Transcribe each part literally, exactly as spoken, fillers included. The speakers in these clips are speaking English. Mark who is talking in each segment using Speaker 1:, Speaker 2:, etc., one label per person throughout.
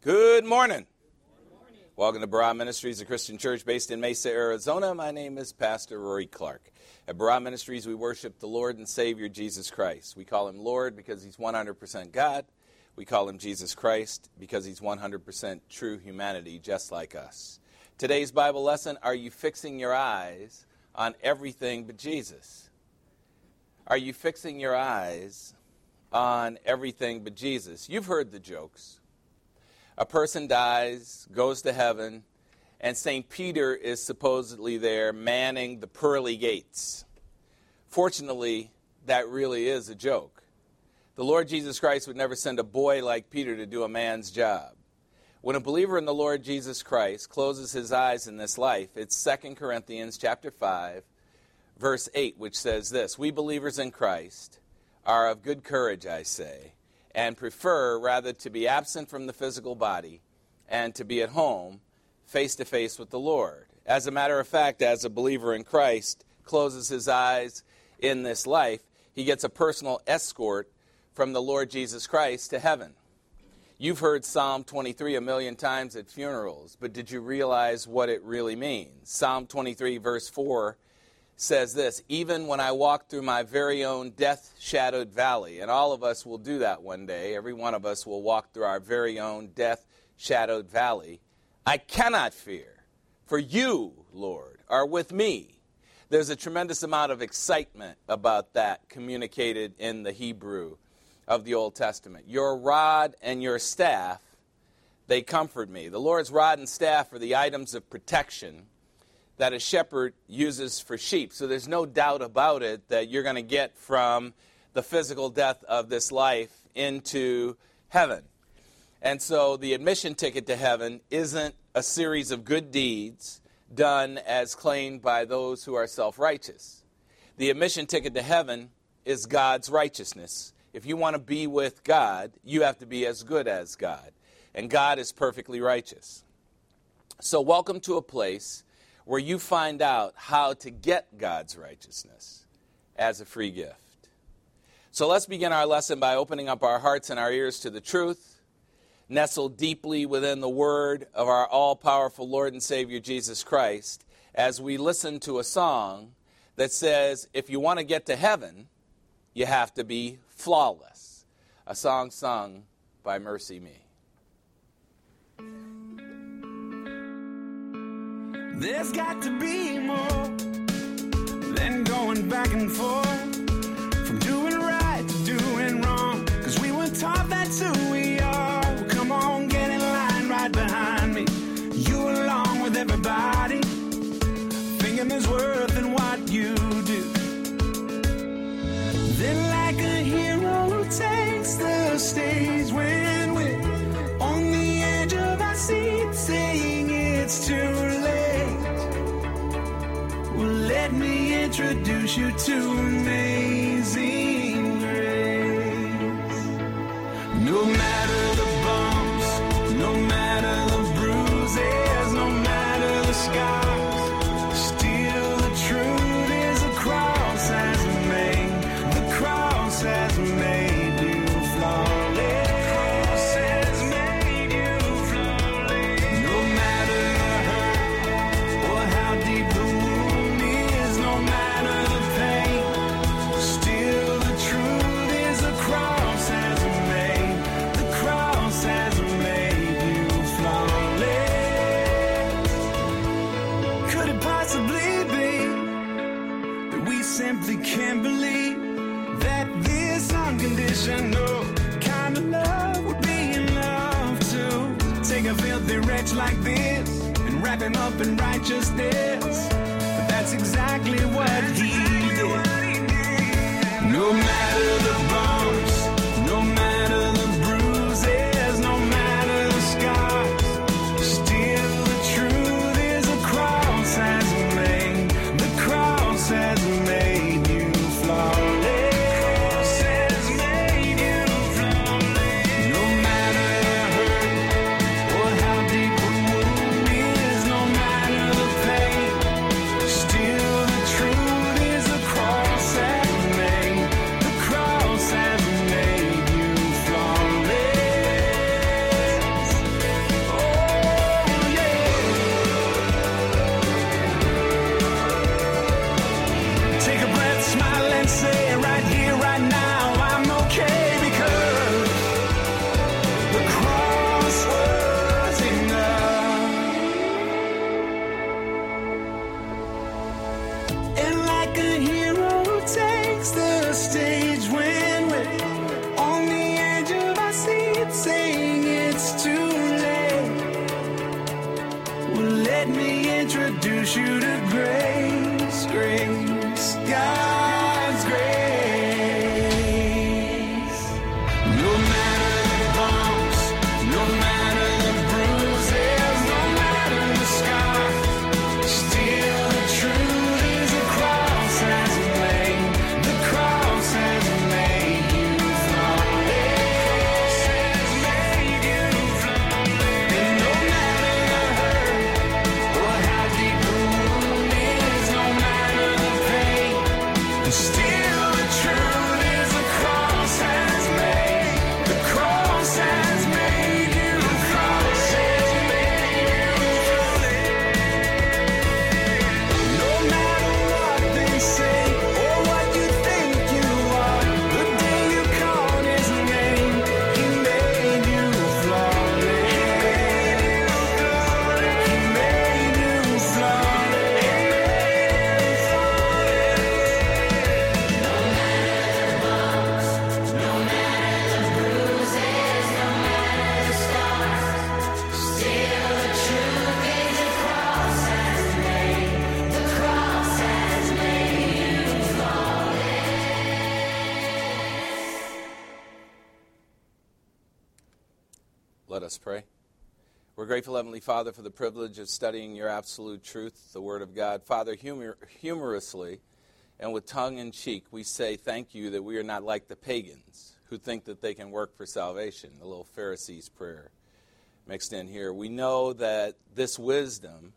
Speaker 1: Good morning. Good morning. Welcome to Barah Ministries, a Christian church based in Mesa, Arizona. My name is Pastor Rory Clark. At Barah Ministries, we worship the Lord and Savior, Jesus Christ. We call him Lord because he's one hundred percent God. We call him Jesus Christ because he's one hundred percent true humanity, just like us. Today's Bible lesson, are you fixing your eyes on everything but Jesus? Are you fixing your eyes on everything but Jesus? You've heard the jokes. A person dies, goes to heaven, and Saint Peter is supposedly there manning the pearly gates. Fortunately, that really is a joke. The Lord Jesus Christ would never send a boy like Peter to do a man's job. When a believer in the Lord Jesus Christ closes his eyes in this life, it's Second Corinthians chapter five, verse eight, which says this: "We believers in Christ are of good courage, I say, and prefer rather to be absent from the physical body and to be at home face to face with the Lord." As a matter of fact, as a believer in Christ closes his eyes in this life, he gets a personal escort from the Lord Jesus Christ to heaven. You've heard Psalm twenty-three a million times at funerals, but did you realize what it really means? Psalm twenty-three verse four says this: "Even when I walk through my very own death-shadowed valley," and all of us will do that one day, every one of us will walk through our very own death-shadowed valley, "I cannot fear, for you, Lord, are with me." There's a tremendous amount of excitement about that communicated in the Hebrew of the Old Testament. "Your rod and your staff, they comfort me." The Lord's rod and staff are the items of protection that a shepherd uses for sheep. So there's no doubt about it that you're going to get from the physical death of this life into heaven. And so the admission ticket to heaven isn't a series of good deeds done as claimed by those who are self-righteous. The admission ticket to heaven is God's righteousness. If you want to be with God, you have to be as good as God. And God is perfectly righteous. So welcome to a place where you find out how to get God's righteousness as a free gift. So let's begin our lesson by opening up our hearts and our ears to the truth, nestled deeply within the word of our all-powerful Lord and Savior Jesus Christ, as we listen to a song that says, if you want to get to heaven, you have to be flawless. A song sung by Mercy Me.
Speaker 2: There's got to be more than going back and forth, from doing right to doing wrong, because we were taught that's who we are. Well, come on, get in line right behind me, you along with everybody, thinking there's worth in what you do. Then like a hero takes the stage when we're on the edge of our seat, saying it's too late. Let me introduce you to Amazing Grace. No matter the bumps, no matter the bruises, no matter the scars, still the truth is the cross has made, the cross has made you flawless. The cross has made you flawless. No matter the hurt or how deep the wound is, no matter the pain, still the truth is the cross has made, the cross has made you flawless. Could it possibly be that we simply can't believe that this unconditional kind of love would be enough to take a filthy wretch like this and wrap him up in righteousness? But that's exactly what he did. No matter the bumps, no matter the bruises, no matter the scars, still the truth is the cross has made, the cross has made you flawless. The cross has made you flawless. No matter the hurt or how deep the wound is, no matter the pain, still the truth is the cross introduce you to grace, grace, God's grace. No matter the bumps, no matter the bruises, no matter the scars, still the truth is the cross has made, the cross has made you flawless, made you flawless. And no matter the hurt or how deep the wound is, no matter the pain, still the truth is the cross has made, the cross has made you, the cross has made you flawless. No matter what they say or what you think you are, the day you called his name, he made you flawless. He made you flawless. No matter the bumps, no matter the bruises, no matter the scars, still the truth is the cross has made, the cross has made you
Speaker 1: Let us pray. We're grateful, Heavenly Father, for the privilege of studying your absolute truth, the Word of God. Father, humor, humorously and with tongue in cheek, we say thank you that we are not like the pagans who think that they can work for salvation, the little Pharisees' prayer mixed in here. We know that this wisdom,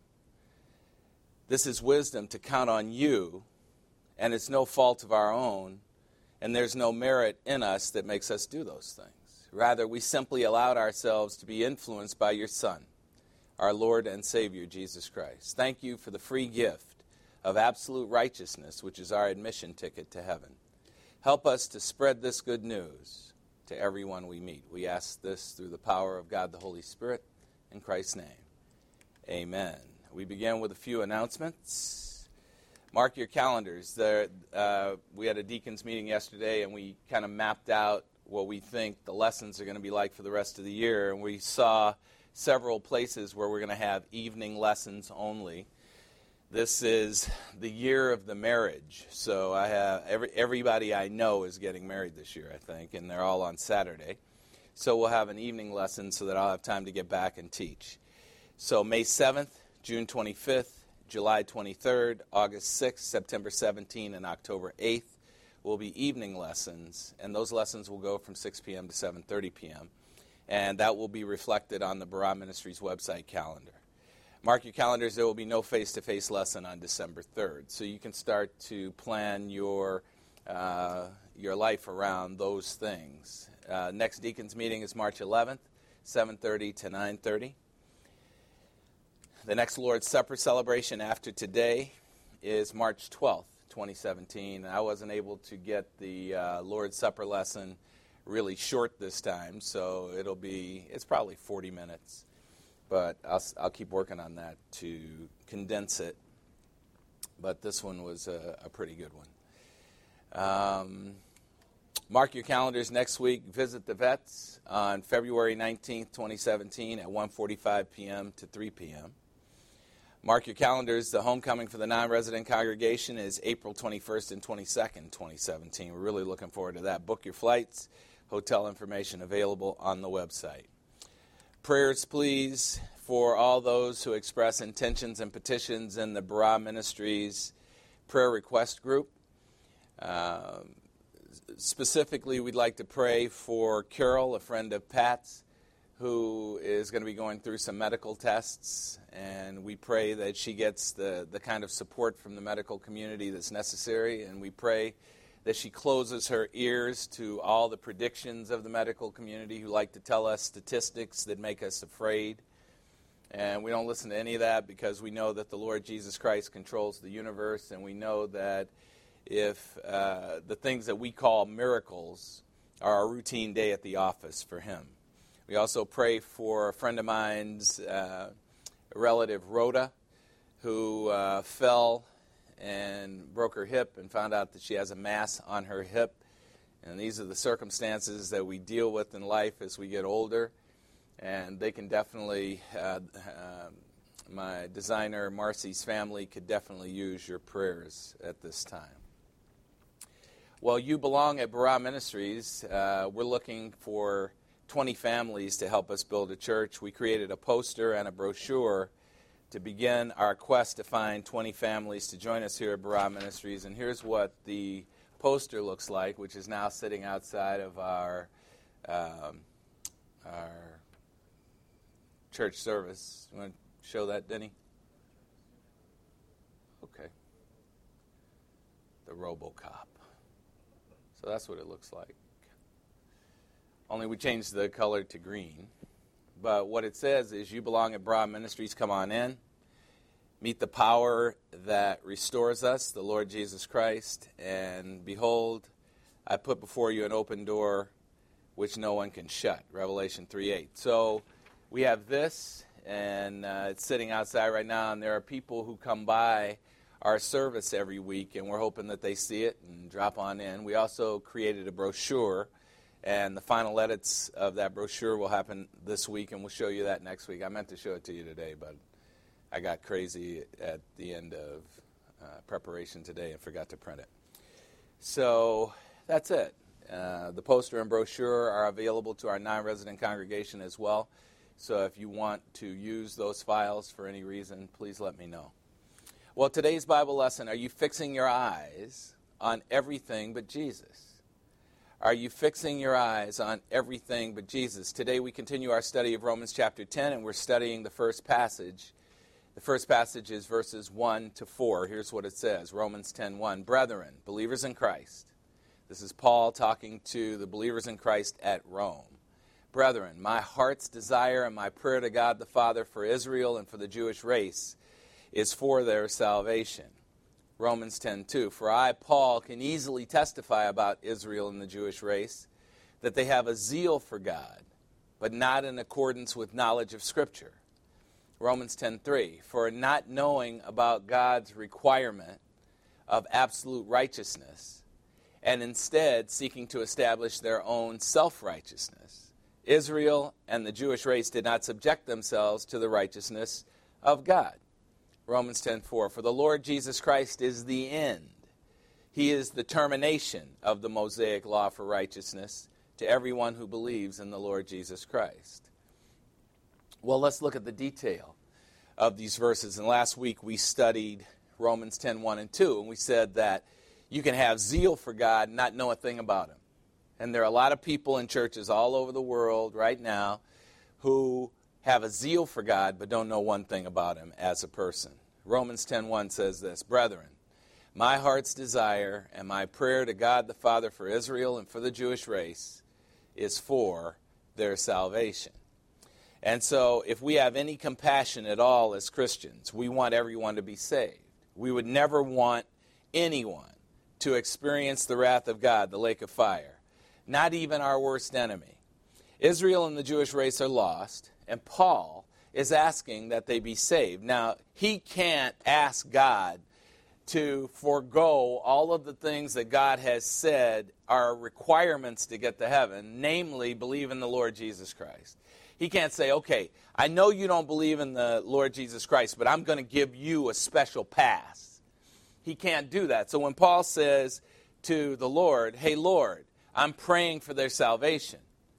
Speaker 1: this is wisdom to count on you, and it's no fault of our own, and there's no merit in us that makes us do those things. Rather, we simply allowed ourselves to be influenced by your Son, our Lord and Savior, Jesus Christ. Thank you for the free gift of absolute righteousness, which is our admission ticket to heaven. Help us to spread this good news to everyone we meet. We ask this through the power of God the Holy Spirit, in Christ's name. Amen. We begin with a few announcements. Mark your calendars. There, uh, we had a deacons meeting yesterday, and we kind of mapped out what we think the lessons are going to be like for the rest of the year. And we saw several places where we're going to have evening lessons only. This is the year of the marriage. So I have every, everybody I know is getting married this year, I think, and they're all on Saturday. So we'll have an evening lesson so that I'll have time to get back and teach. So May seventh, June twenty-fifth, July twenty-third, August sixth, September seventeenth, and October eighth will be evening lessons, and those lessons will go from six p.m. to seven thirty p.m., and that will be reflected on the Barah Ministries website calendar. Mark your calendars. There will be no face-to-face lesson on December third, so you can start to plan your uh, your life around those things. Uh, next Deacons meeting is March eleventh, seven thirty to nine thirty. The next Lord's Supper celebration after today is March twelfth, twenty seventeen. I wasn't able to get the uh, Lord's Supper lesson really short this time, so it'll be, it's probably forty minutes. But I'll, I'll keep working on that to condense it. But this one was a, a pretty good one. Um, mark your calendars next week. Visit the Vets on February nineteenth, twenty seventeen at one forty-five p.m. to three p.m. Mark your calendars. The homecoming for the non-resident congregation is April twenty-first and twenty-second, twenty seventeen. We're really looking forward to that. Book your flights. Hotel information available on the website. Prayers, please, for all those who express intentions and petitions in the Barah Ministries prayer request group. Uh, specifically, we'd like to pray for Carol, a friend of Pat's, who is going to be going through some medical tests, and we pray that she gets the, the kind of support from the medical community that's necessary, and we pray that she closes her ears to all the predictions of the medical community who like to tell us statistics that make us afraid. And we don't listen to any of that because we know that the Lord Jesus Christ controls the universe, and we know that if uh, the things that we call miracles are a routine day at the office for him. We also pray for a friend of mine's uh, relative, Rhoda, who uh, fell and broke her hip and found out that she has a mass on her hip. And these are the circumstances that we deal with in life as we get older. And they can definitely uh, uh, my designer, Marcy's family, could definitely use your prayers at this time. Well, you belong at Barah Ministries. Uh, we're looking for twenty families to help us build a church. We created a poster and a brochure to begin our quest to find twenty families to join us here at Barah Ministries. And here's what the poster looks like, which is now sitting outside of our um, our church service. You want to show that, Denny? Okay. The RoboCop. So that's what it looks like. Only we changed the color to green. But what it says is, you belong at Barah Ministries, come on in. Meet the power that restores us, the Lord Jesus Christ. And behold, I put before you an open door which no one can shut, Revelation three eight. So we have this, and uh, it's sitting outside right now, and there are people who come by our service every week, and we're hoping that they see it and drop on in. We also created a brochure, and the final edits of that brochure will happen this week, and we'll show you that next week. I meant to show it to you today, but I got crazy at the end of uh, preparation today and forgot to print it. So that's it. Uh, the poster and brochure are available to our non-resident congregation as well. So if you want to use those files for any reason, please let me know. Well, today's Bible lesson, are you fixing your eyes on everything but Jesus? Are you fixing your eyes on everything but Jesus? Today we continue our study of Romans chapter ten, and we're studying the first passage. The first passage is verses one to four. Here's what it says, Romans ten one. Brethren, believers in Christ. This is Paul talking to the believers in Christ at Rome. Brethren, my heart's desire and my prayer to God the Father for Israel and for the Jewish race is for their salvation. Romans ten two. For I, Paul, can easily testify about Israel and the Jewish race, that they have a zeal for God, but not in accordance with knowledge of Scripture. Romans ten three. For not knowing about God's requirement of absolute righteousness, and instead seeking to establish their own self-righteousness, Israel and the Jewish race did not subject themselves to the righteousness of God. Romans ten four. For the Lord Jesus Christ is the end. He is the termination of the Mosaic law for righteousness to everyone who believes in the Lord Jesus Christ. Well, let's look at the detail of these verses. And last week we studied Romans ten one and two, and we said that you can have zeal for God and not know a thing about Him. And there are a lot of people in churches all over the world right now who have a zeal for God but don't know one thing about Him as a person. Romans ten one says this, Brethren, my heart's desire and my prayer to God the Father for Israel and for the Jewish race is for their salvation. And so if we have any compassion at all as Christians, we want everyone to be saved. We would never want anyone to experience the wrath of God, the lake of fire, not even our worst enemy. Israel and the Jewish race are lost, and Paul is asking that they be saved. Now, he can't ask God to forego all of the things that God has said are requirements to get to heaven, namely, believe in the Lord Jesus Christ. He can't say, okay, I know you don't believe in the Lord Jesus Christ, but I'm going to give you a special pass. He can't do that. So when Paul says to the Lord, hey, Lord, I'm praying for their salvation,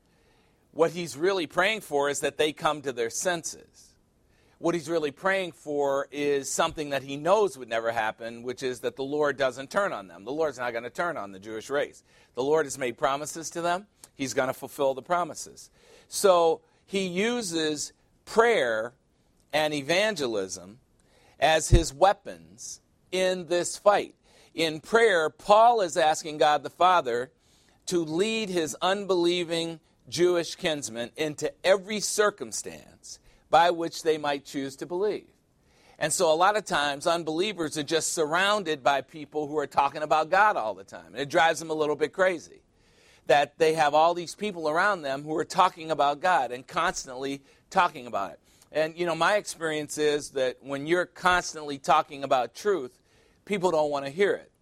Speaker 1: what he's really praying for is that they come to their senses. What he's really praying for is something that he knows would never happen, which is that the Lord doesn't turn on them. The Lord's not going to turn on the Jewish race. The Lord has made promises to them. He's going to fulfill the promises. So he uses prayer and evangelism as his weapons in this fight. In prayer, Paul is asking God the Father to lead his unbelieving Jewish kinsmen into every circumstance by which they might choose to believe. And so a lot of times unbelievers are just surrounded by people who are talking about God all the time. And it drives them a little bit crazy that they have all these people around them who are talking about God and constantly talking about it. And, you know, my experience is that when you're constantly talking about truth, people don't want to hear it.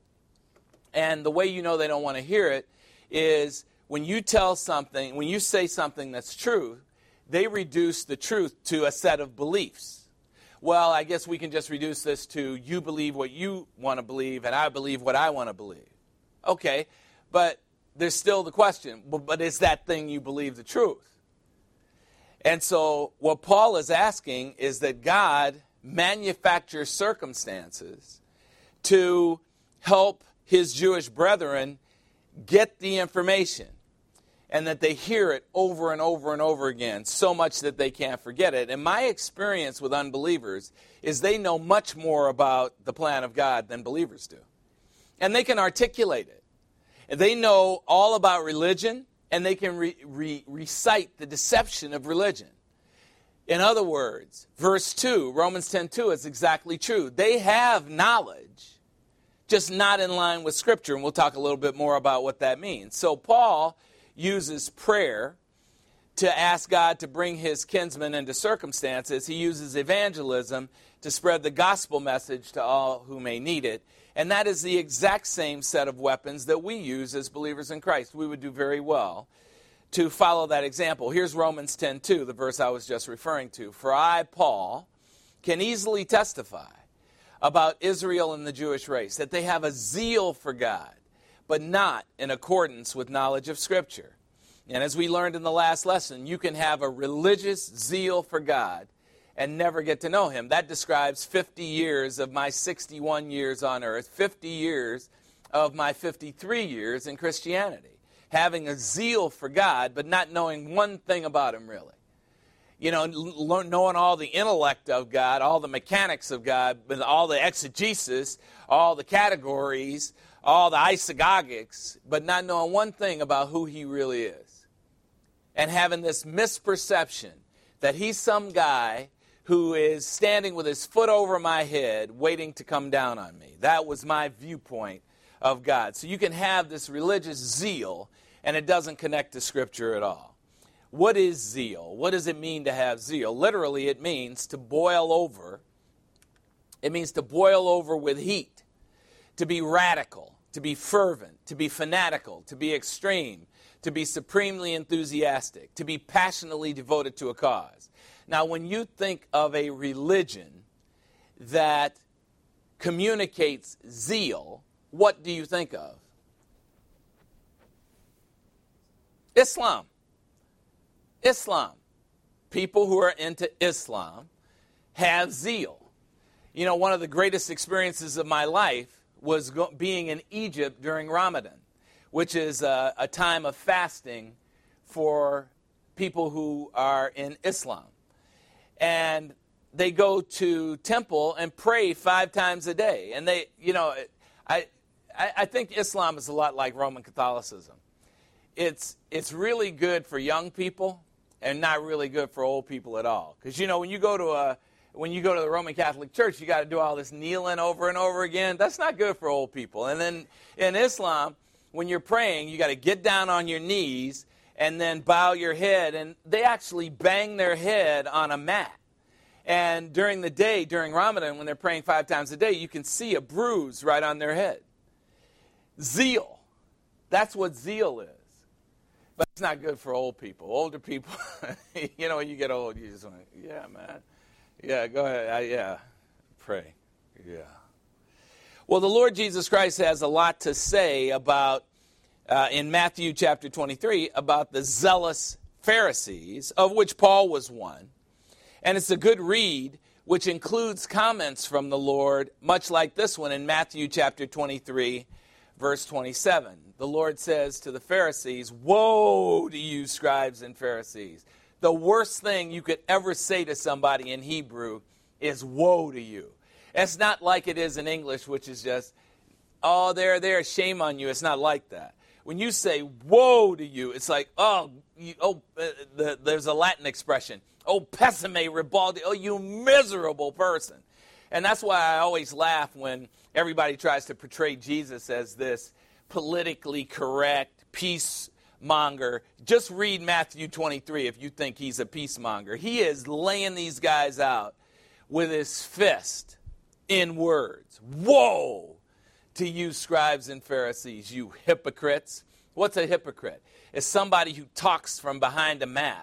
Speaker 1: And the way you know they don't want to hear it is when you tell something, when you say something that's true, they reduce the truth to a set of beliefs. well, I guess we can just reduce this to you believe what you want to believe and I believe what I want to believe. Okay, but there's still the question, but is that thing you believe the truth? And so what Paul is asking is that God manufacture circumstances to help his Jewish brethren get the information, and that they hear it over and over and over again, so much that they can't forget it. And my experience with unbelievers is they know much more about the plan of God than believers do. And they can articulate it. And they know all about religion, and they can re- re- recite the deception of religion. In other words, verse two, Romans ten two is exactly true. They have knowledge, just not in line with Scripture, and we'll talk a little bit more about what that means. So Paul uses prayer to ask God to bring his kinsmen into circumstances. He uses evangelism to spread the gospel message to all who may need it. And that is the exact same set of weapons that we use as believers in Christ. We would do very well to follow that example. Here's Romans ten two, the verse I was just referring to. For I, Paul, can easily testify about Israel and the Jewish race, that they have a zeal for God, but not in accordance with knowledge of Scripture. And as we learned in the last lesson, you can have a religious zeal for God and never get to know him. That describes fifty years of my sixty-one years on earth, fifty years of my fifty-three years in Christianity. Having a zeal for God, but not knowing one thing about him, really. You know, knowing all the intellect of God, all the mechanics of God, all the exegesis, all the categories, all the isagogics, but not knowing one thing about who he really is. And having this misperception that he's some guy who is standing with his foot over my head waiting to come down on me. That was my viewpoint of God. So you can have this religious zeal, and it doesn't connect to Scripture at all. What is zeal? What does it mean to have zeal? Literally, it means to boil over. It means to boil over with heat, to be radical, to be fervent, to be fanatical, to be extreme, to be supremely enthusiastic, to be passionately devoted to a cause. Now, when you think of a religion that communicates zeal, what do you think of? Islam. Islam. People who are into Islam have zeal. You know, one of the greatest experiences of my life was go- being in Egypt during Ramadan, which is a, a time of fasting for people who are in Islam. And they go to temple and pray five times a day. And they, you know, I, I, I think Islam is a lot like Roman Catholicism. It's, it's really good for young people and not really good for old people at all. Because, you know, when you go to a when you go to the Roman Catholic Church, you got to do all this kneeling over and over again. That's not good for old people. And then in Islam, when you're praying, you got to get down on your knees and then bow your head. And they actually bang their head on a mat. And during the day, during Ramadan, when they're praying five times a day, you can see a bruise right on their head. Zeal. That's what zeal is. But it's not good for old people. Older people, you know, when you get old, you just want to, yeah, man. Yeah, go ahead. I, yeah, pray. Yeah. Well, the Lord Jesus Christ has a lot to say about, uh, in Matthew chapter twenty-three, about the zealous Pharisees, of which Paul was one. And it's a good read, which includes comments from the Lord, much like this one in Matthew chapter twenty-three, verse twenty-seven. The Lord says to the Pharisees, "Woe to you, scribes and Pharisees." The worst thing you could ever say to somebody in Hebrew is woe to you. It's not like it is in English, which is just, oh, there, there, shame on you. It's not like that. When you say woe to you, it's like, oh, you, oh uh, the, there's a Latin expression. Oh, pessime ribaldi. Oh, you miserable person. And that's why I always laugh when everybody tries to portray Jesus as this politically correct peacemonger. Just read Matthew twenty-three if you think he's a peacemonger. He is laying these guys out with his fist in words. Woe to you, scribes and Pharisees, you hypocrites. What's a hypocrite? It's somebody who talks from behind a mask.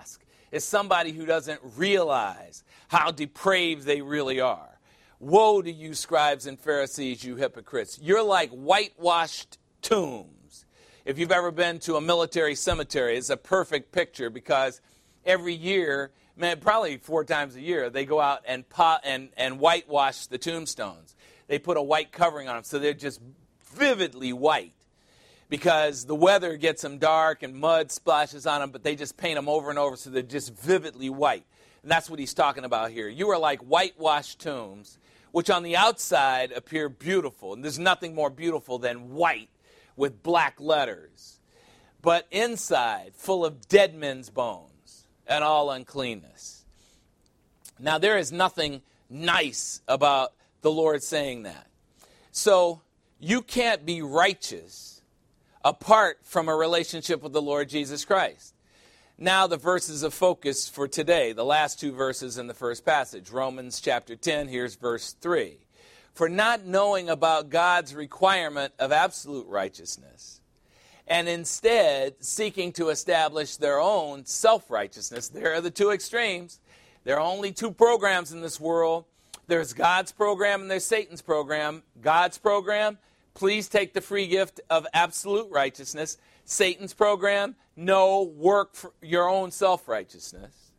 Speaker 1: is somebody who doesn't realize how depraved they really are. Woe to you, scribes and Pharisees, you hypocrites. You're like whitewashed tombs. If you've ever been to a military cemetery, it's a perfect picture because every year, man, probably four times a year, they go out and pot and, and whitewash the tombstones. They put a white covering on them, so they're just vividly white because the weather gets them dark and mud splashes on them, but they just paint them over and over so they're just vividly white. And that's what he's talking about here. You are like whitewashed tombs, which on the outside appear beautiful. And there's nothing more beautiful than white with black letters. But inside, full of dead men's bones and all uncleanness. Now, there is nothing nice about the Lord saying that. So, you can't be righteous apart from a relationship with the Lord Jesus Christ. Now the verses of focus for today, the last two verses in the first passage. Romans chapter ten, here's verse three. For not knowing about God's requirement of absolute righteousness, and instead seeking to establish their own self-righteousness. There are the two extremes. There are only two programs in this world. There's God's program and there's Satan's program. God's program, please take the free gift of absolute righteousness. Satan's program, no, work for your own self-righteousness.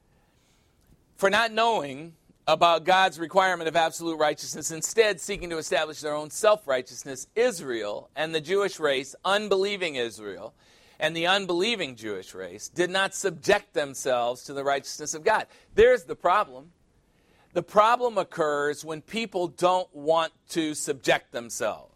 Speaker 1: For not knowing about God's requirement of absolute righteousness, instead seeking to establish their own self-righteousness, Israel and the Jewish race, unbelieving Israel and the unbelieving Jewish race, did not subject themselves to the righteousness of God. There's the problem. The problem occurs when people don't want to subject themselves.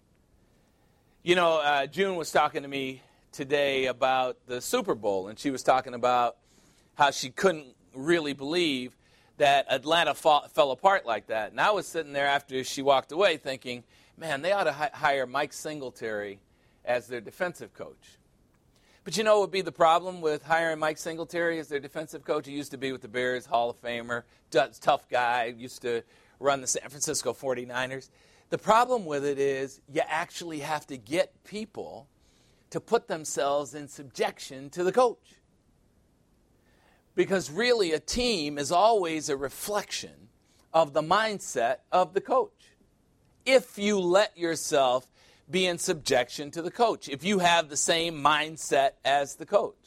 Speaker 1: You know, uh, June was talking to me today about the Super Bowl, and she was talking about how she couldn't really believe that Atlanta fall, fell apart like that. And I was sitting there after she walked away thinking, man, they ought to hi- hire Mike Singletary as their defensive coach. But you know what would be the problem with hiring Mike Singletary as their defensive coach? He used to be with the Bears, Hall of Famer, tough guy, used to run the San Francisco forty-niners. The problem with it is you actually have to get people to put themselves in subjection to the coach. Because really a team is always a reflection of the mindset of the coach. If you let yourself be in subjection to the coach, if you have the same mindset as the coach.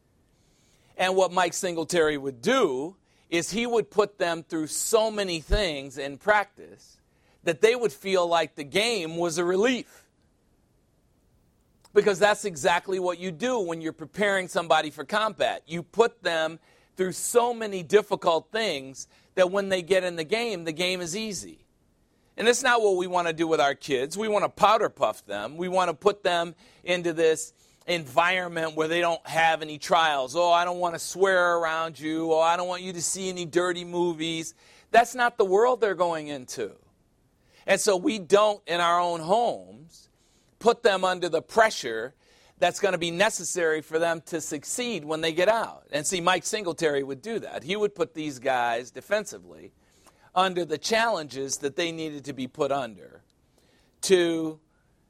Speaker 1: And what Mike Singletary would do is he would put them through so many things in practice that they would feel like the game was a relief. Because that's exactly what you do when you're preparing somebody for combat. You put them through so many difficult things that when they get in the game, the game is easy. And that's not what we want to do with our kids. We want to powder puff them. We want to put them into this environment where they don't have any trials. Oh, I don't want to swear around you. Oh, I don't want you to see any dirty movies. That's not the world they're going into. And so we don't, in our own homes, put them under the pressure that's going to be necessary for them to succeed when they get out. And see, Mike Singletary would do that. He would put these guys defensively under the challenges that they needed to be put under to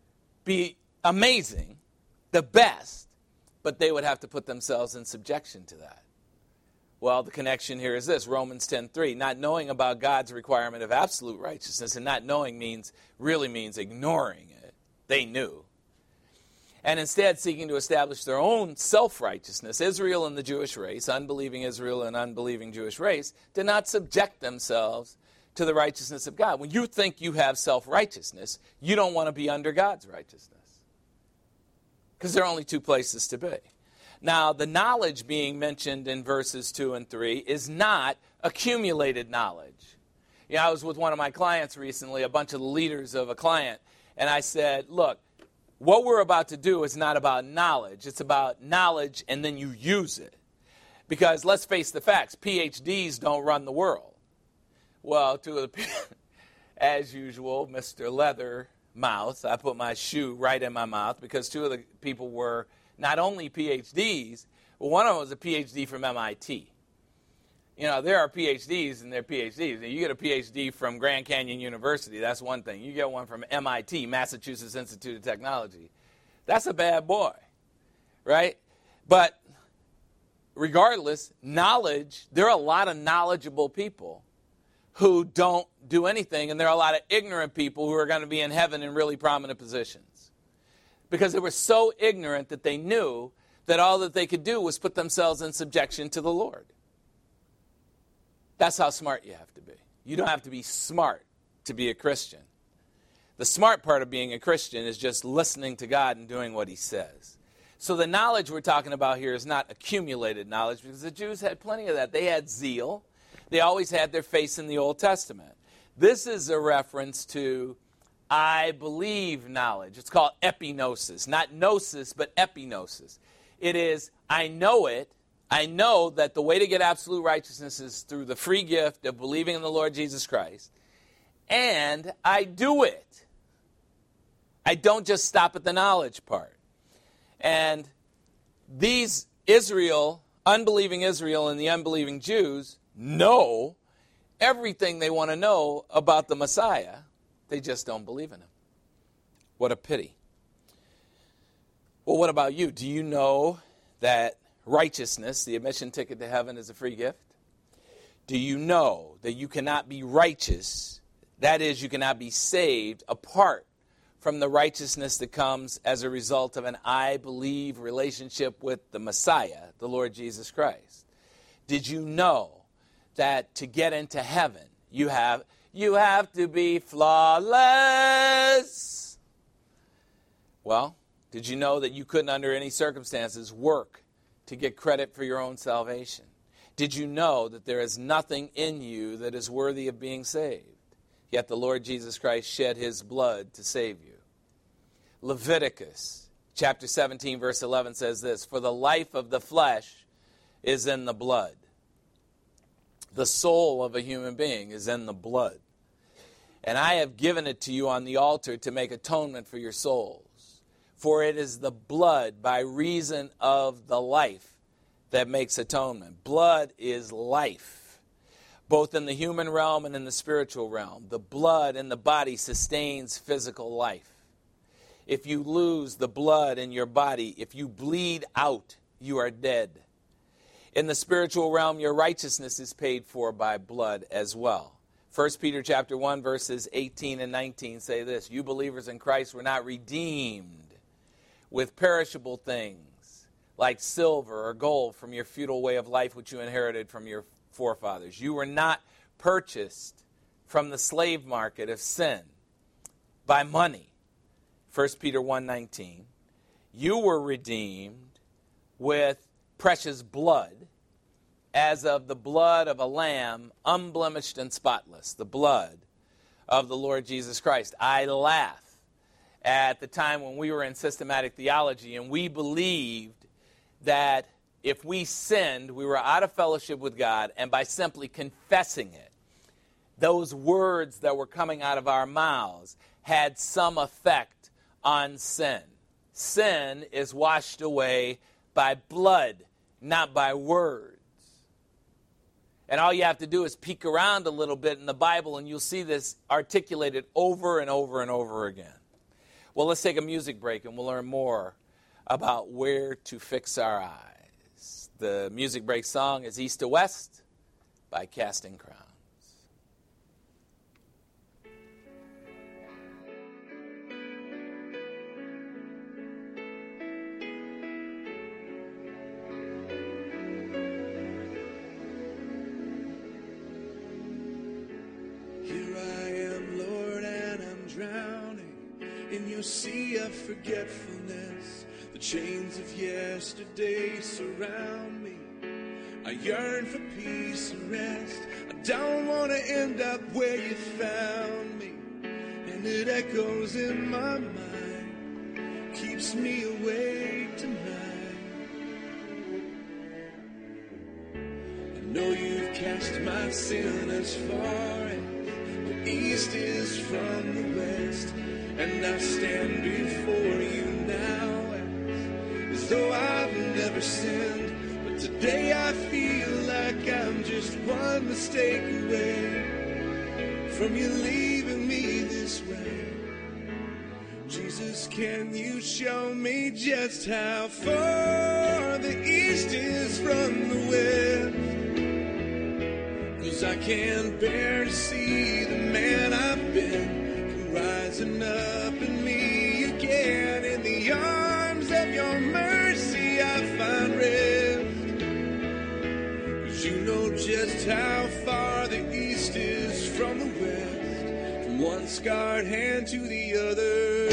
Speaker 1: be amazing, the best, but they would have to put themselves in subjection to that. Well, the connection here is this, Romans ten three, not knowing about God's requirement of absolute righteousness, and not knowing means really means ignoring it. They knew. And instead seeking to establish their own self-righteousness, Israel and the Jewish race, unbelieving Israel and unbelieving Jewish race, did not subject themselves to the righteousness of God. When you think you have self-righteousness, you don't want to be under God's righteousness. Because there are only two places to be. Now, the knowledge being mentioned in verses two and three is not accumulated knowledge. You know, I was with one of my clients recently, a bunch of leaders of a client, and I said, look, what we're about to do is not about knowledge. It's about knowledge and then you use it. Because let's face the facts, P H Ds don't run the world. Well, two of the as usual, Mister Leather Mouth, I put my shoe right in my mouth because two of the people were not only P H Ds, but one of them was a P H D from M I T. You know, there are P H Ds and they're P H Ds. You get a P H D from Grand Canyon University, that's one thing. You get one from M I T, Massachusetts Institute of Technology. That's a bad boy, right? But regardless, knowledge, there are a lot of knowledgeable people who don't do anything, and there are a lot of ignorant people who are going to be in heaven in really prominent positions. Because they were so ignorant that they knew that all that they could do was put themselves in subjection to the Lord. That's how smart you have to be. You don't have to be smart to be a Christian. The smart part of being a Christian is just listening to God and doing what he says. So the knowledge we're talking about here is not accumulated knowledge, because the Jews had plenty of that. They had zeal. They always had their faith in the Old Testament. This is a reference to I believe knowledge. It's called epignosis. Not gnosis, but epignosis. It is, I know it. I know that the way to get absolute righteousness is through the free gift of believing in the Lord Jesus Christ. And I do it. I don't just stop at the knowledge part. And these Israel, unbelieving Israel and the unbelieving Jews know everything they want to know about the Messiah. They just don't believe in him. What a pity. Well, what about you? Do you know that righteousness, the admission ticket to heaven, is a free gift? Do you know that you cannot be righteous, that is, you cannot be saved apart from the righteousness that comes as a result of an I believe relationship with the Messiah, the Lord Jesus Christ? Did you know that to get into heaven, you have you have to be flawless? Well, did you know that you couldn't under any circumstances work to get credit for your own salvation? Did you know that there is nothing in you that is worthy of being saved? Yet the Lord Jesus Christ shed his blood to save you. Leviticus chapter seventeen verse eleven says this, for the life of the flesh is in the blood. The soul of a human being is in the blood. And I have given it to you on the altar to make atonement for your souls. For it is the blood by reason of the life that makes atonement. Blood is life, both in the human realm and in the spiritual realm. The blood in the body sustains physical life. If you lose the blood in your body, if you bleed out, you are dead. In the spiritual realm, your righteousness is paid for by blood as well. First Peter chapter one, verses eighteen and nineteen say this, you believers in Christ were not redeemed with perishable things like silver or gold from your futile way of life which you inherited from your forefathers. You were not purchased from the slave market of sin by money. First Peter one nineteen. You were redeemed with precious blood, as of the blood of a lamb, unblemished and spotless, the blood of the Lord Jesus Christ. I laugh at the time when we were in systematic theology and we believed that if we sinned, we were out of fellowship with God, and by simply confessing it, those words that were coming out of our mouths had some effect on sin. Sin is washed away by blood, not by words. And all you have to do is peek around a little bit in the Bible and you'll see this articulated over and over and over again. Well, let's take a music break and we'll learn more about where to fix our eyes. The music break song is East to West by Casting Crowns.
Speaker 2: In your sea of forgetfulness, the chains of yesterday surround me. I yearn for peace and rest. I don't want to end up where you found me. And it echoes in my mind, keeps me awake tonight. I know you've cast my sin as far as the east is from the west. And I stand before you now as, as though I've never sinned. But today I feel like I'm just one mistake away from you leaving me this way. Jesus, can you show me just how far far the east is from the west. 'Cause I can't bear to see the man I've been come rising up in me again. In the arms of your mercy I find rest. 'Cause you know just how far the east is from the west. From one scarred hand to the other.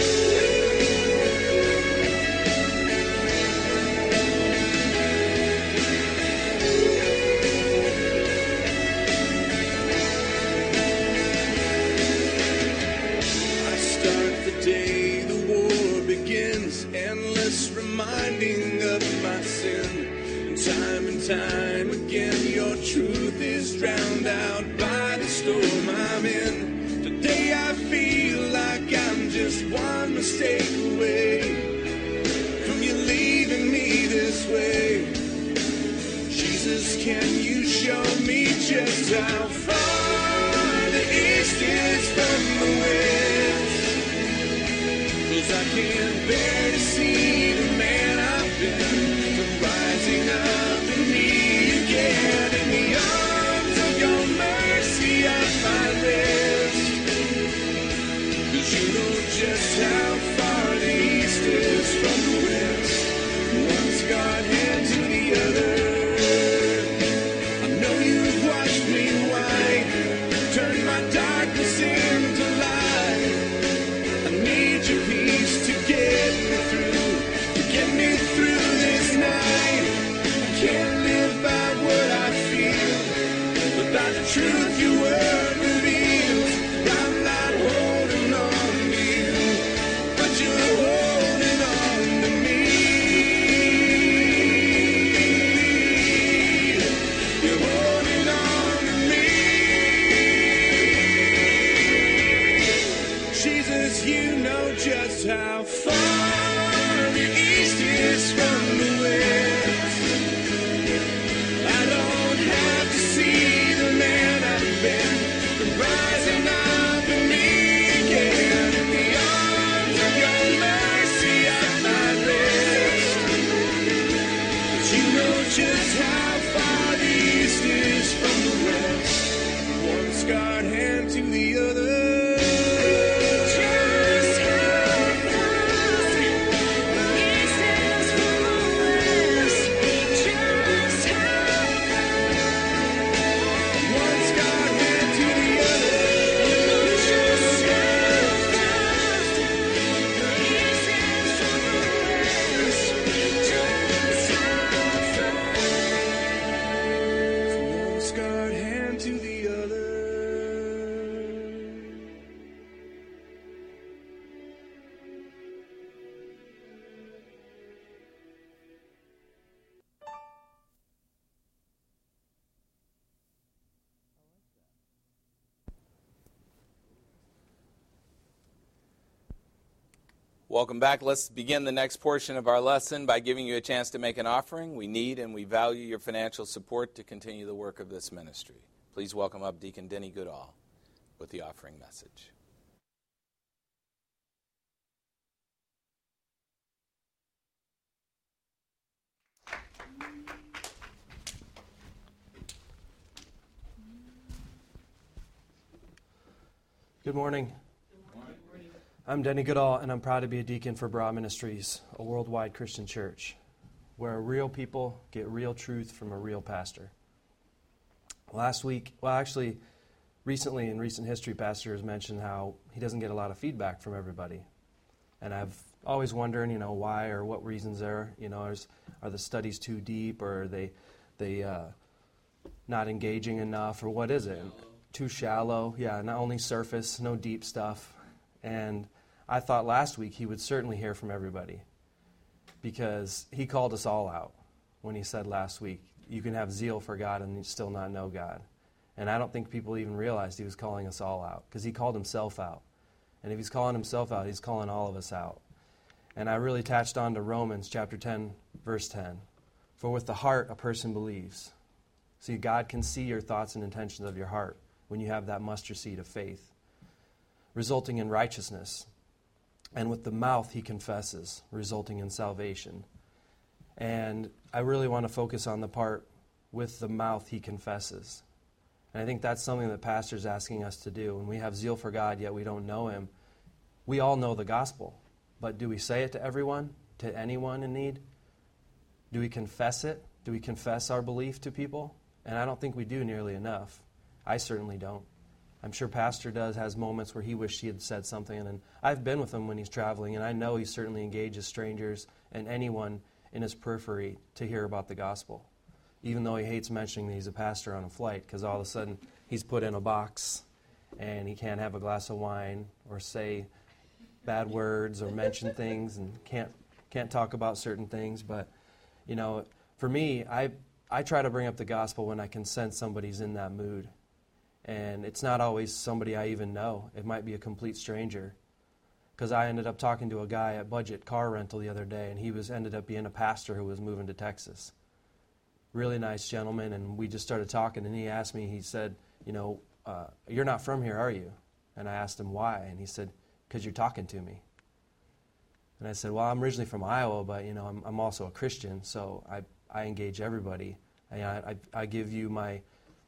Speaker 2: Endless reminding of my sin. And time and time again your truth is drowned out by the storm I'm in. Today I feel like I'm just one mistake away from you leaving me this way. Jesus, can you show me just how far the east is from the west? 'Cause I can't bear to see the man I've been from rising up in me again. In the arms of your mercy I find rest. 'Cause you know just how far the east is from the west. One scarred hand to the other. I know you've washed me white, turned my darkness into light. I need your peace to get me through, to get me through this night. I can't live by what I feel, but by the truth your word reveals. I'm not holding on to you, but you're holding on to me. You're holding on to me. Jesus, you know just how far the east is from the west. I don't have to see the man I've been rising up in me again. In the arms of your mercy I find rest. But you know just how far the east is from the west. One scarred hand to the other.
Speaker 1: Welcome back. Let's begin the next portion of our lesson by giving you a chance to make an offering. We need and we value your financial support to continue the work of this ministry. Please welcome up Deacon Denny Goodall with the offering message.
Speaker 3: Good morning. I'm Denny Goodall, and I'm proud to be a deacon for Bra Ministries, a worldwide Christian church, where real people get real truth from a real pastor. Last week, well, actually, recently in recent history, Pastor has mentioned how he doesn't get a lot of feedback from everybody. And I've always wondered, you know, why or what reasons there. You know, is, are the studies too deep, or are they, they uh, not engaging enough, or what is it? Too shallow? Yeah, not only surface, no deep stuff. And I thought last week he would certainly hear from everybody, because he called us all out when he said last week, you can have zeal for God and still not know God. And I don't think people even realized he was calling us all out, because he called himself out. And if he's calling himself out, he's calling all of us out. And I really attached on to Romans chapter ten, verse ten. For with the heart a person believes. See, God can see your thoughts and intentions of your heart when you have that mustard seed of faith, resulting in righteousness. And with the mouth he confesses, resulting in salvation. And I really want to focus on the part with the mouth he confesses. And I think that's something that pastor's asking us to do. When we have zeal for God, yet we don't know him, we all know the gospel. But do we say it to everyone, to anyone in need? Do we confess it? Do we confess our belief to people? And I don't think we do nearly enough. I certainly don't. I'm sure Pastor does, has moments where he wished he had said something. And I've been with him when he's traveling, and I know he certainly engages strangers and anyone in his periphery to hear about the gospel, even though he hates mentioning that he's a pastor on a flight, because all of a sudden he's put in a box and he can't have a glass of wine or say bad words or mention things and can't can't talk about certain things. But, you know, for me, I I try to bring up the gospel when I can sense somebody's in that mood. And it's not always somebody I even know. It might be a complete stranger. Because I ended up talking to a guy at Budget Car Rental the other day, and he was ended up being a pastor who was moving to Texas. Really nice gentleman, and we just started talking, and he asked me, he said, you know, uh, you're not from here, are you? And I asked him why, and he said, because you're talking to me. And I said, well, I'm originally from Iowa, but, you know, I'm, I'm also a Christian, so I, I engage everybody. I, I, I give you my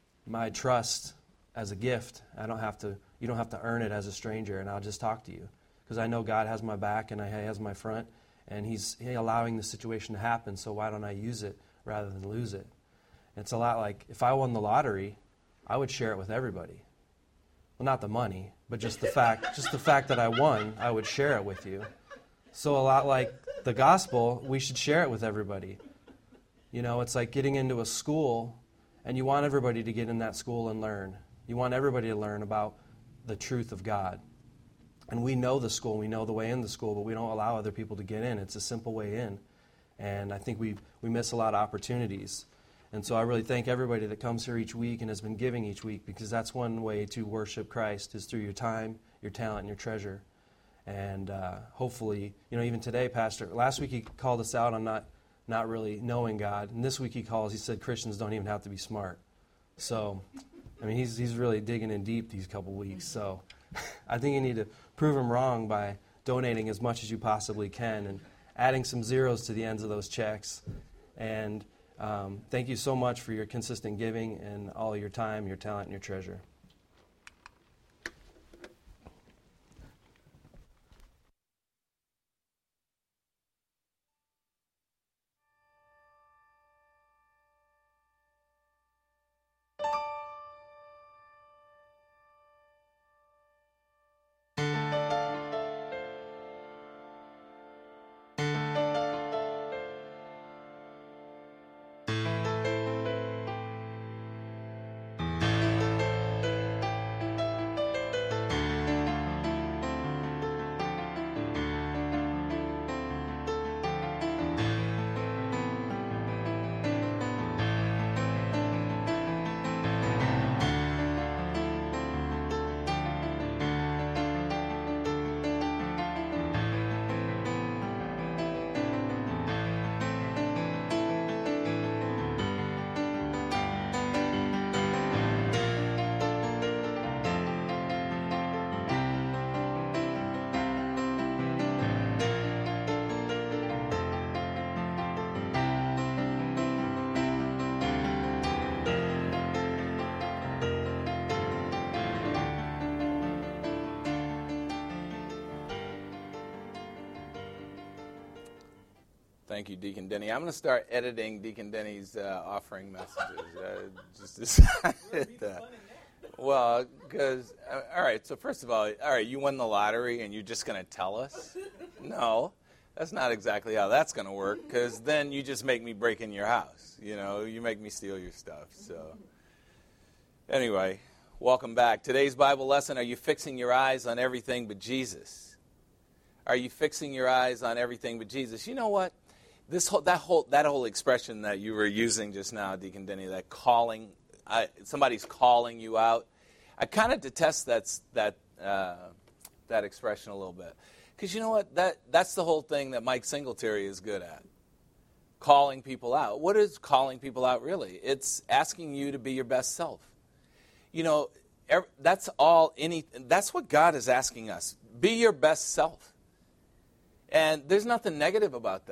Speaker 3: my trust as a gift. I don't have to, you don't have to earn it as a stranger, and I'll just talk to you. Because I know God has my back and I, He has my front, and He's he allowing the situation to happen, so why don't I use it rather than lose it? And it's a lot like, if I won the lottery, I would share it with everybody. Well, not the money, but just the fact, just the fact that I won, I would share it with you. So a lot like the gospel, we should share it with everybody. You know, it's like getting into a school, and you want everybody to get in that school and learn. You want everybody to learn about the truth of God. And we know the school, we know the way in the school, but we don't allow other people to get in. It's a simple way in. And I think we we miss a lot of opportunities. And so I really thank everybody that comes here each week and has been giving each week, because that's one way to worship Christ, is through your time, your talent, and your treasure. And uh, hopefully, you know, even today, Pastor, last week he called us out on not, not really knowing God. And this week he calls, he said Christians don't even have to be smart. So, I mean, he's he's really digging in deep these couple weeks. So I think you need to prove him wrong by donating as much as you possibly can and adding some zeros to the ends of those checks. And um, thank you so much for your consistent giving and all your time, your talent, and your treasure.
Speaker 1: Thank you, Deacon Denny. I'm going to start editing Deacon Denny's uh, offering messages. Uh, just decided that. Well, because, uh, all right, so first of all, all right, you won the lottery and you're just going to tell us? No, that's not exactly how that's going to work, because then you just make me break in your house. You know, you make me steal your stuff. So anyway, welcome back. Today's Bible lesson, are you fixing your eyes on everything but Jesus? Are you fixing your eyes on everything but Jesus? You know what? This whole, that whole that whole expression that you were using just now, Deacon Denny, that calling, I, somebody's calling you out, I kind of detest that's, that uh, that expression a little bit. Because you know what? That that's the whole thing that Mike Singletary is good at. Calling people out. What is calling people out really? It's asking you to be your best self. You know, every, that's all any that's what God is asking us. Be your best self. And there's nothing negative about that.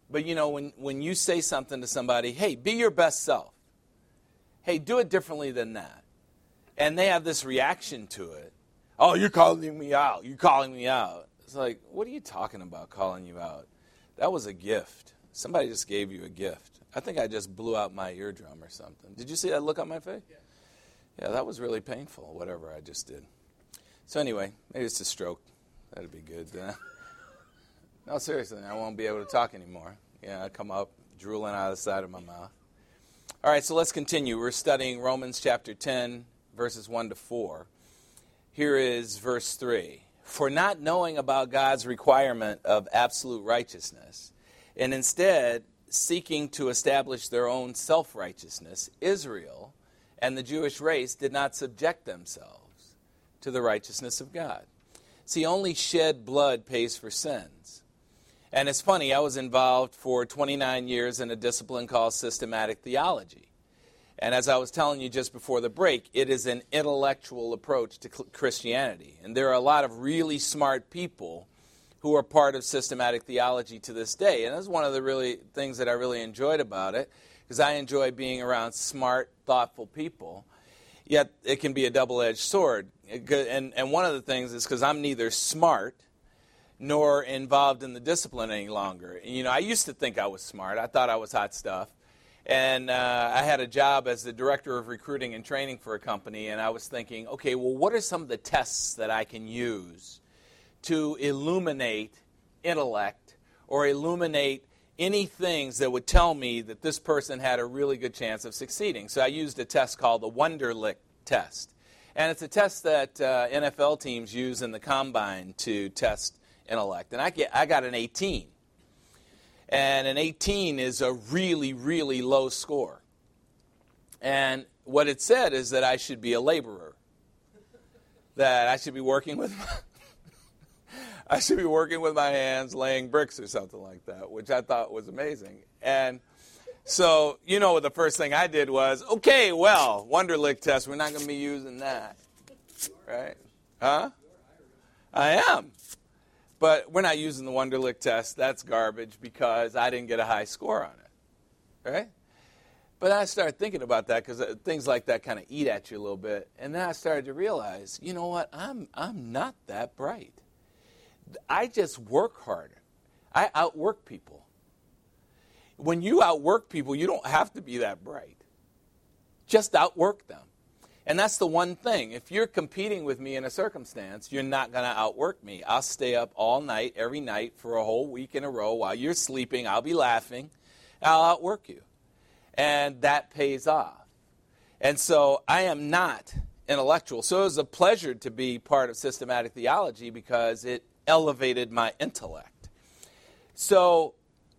Speaker 1: But, you know, when, when you say something to somebody, hey, be your best self. Hey, do it differently than that. And they have this reaction to it. Oh, you're calling me out. You're calling me out. It's like, what are you talking about, calling you out? That was a gift. Somebody just gave you a gift. I think I just blew out my eardrum or something. Did you see that look on my face? Yeah, yeah, that was really painful, whatever I just did. So anyway, maybe it's a stroke. That'd be good. Uh, no, seriously, I won't be able to talk anymore. Yeah, I come up drooling out of the side of my mouth. All right, so let's continue. We're studying Romans chapter ten, verses one to four. Here is verse three. For not knowing about God's requirement of absolute righteousness, and instead seeking to establish their own self-righteousness, Israel and the Jewish race did not subject themselves to the righteousness of God. See, only shed blood pays for sins. And it's funny, I was involved for twenty-nine years in a discipline called systematic theology. And as I was telling you just before the break, it is an intellectual approach to Christianity. And there are a lot of really smart people who are part of systematic theology to this day. And that's one of the really things that I really enjoyed about it, because I enjoy being around smart, thoughtful people. Yet it can be a double-edged sword. And, and one of the things is because I'm neither smart nor involved in the discipline any longer. And, you know, I used to think I was smart. I thought I was hot stuff. And uh, I had a job as the director of recruiting and training for a company, and I was thinking, okay, well, what are some of the tests that I can use to illuminate intellect or illuminate any things that would tell me that this person had a really good chance of succeeding? So I used a test called the Wonderlic test. And it's a test that uh, N F L teams use in the combine to test intellect. And I, get, I got an eighteen. And an eighteen is a really, really low score. And what it said is that I should be a laborer. That I should be working with my, I should be working with my hands, laying bricks or something like that, which I thought was amazing. And so, you know, the first thing I did was, okay, well, Wonderlic test, we're not going to be using that. Right? Huh? I am. But we're not using the Wonderlic test. That's garbage because I didn't get a high score on it. Right? But I started thinking about that because things like that kind of eat at you a little bit. And then I started to realize, you know what? I'm I'm not that bright. I just work harder. I outwork people. When you outwork people, you don't have to be that bright. Just outwork them. And that's the one thing. If you're competing with me in a circumstance, you're not going to outwork me. I'll stay up all night, every night, for a whole week in a row. While you're sleeping, I'll be laughing. I'll outwork you. And that pays off. And so I am not intellectual. So it was a pleasure to be part of systematic theology because it elevated my intellect. So